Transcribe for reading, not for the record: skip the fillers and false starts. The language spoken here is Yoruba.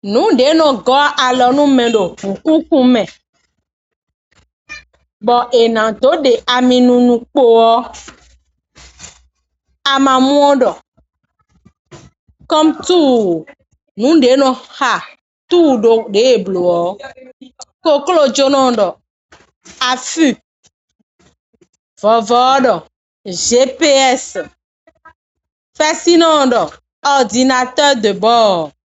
Nous de nos gars alors nous mendo kukume. Bon et nanto de aminunu po amamondo. Comme tout nous de no ha tout do de blo. Koklo jonondo. Affût. Vovodo. GPS. Fascinando. Ordinateur de bord.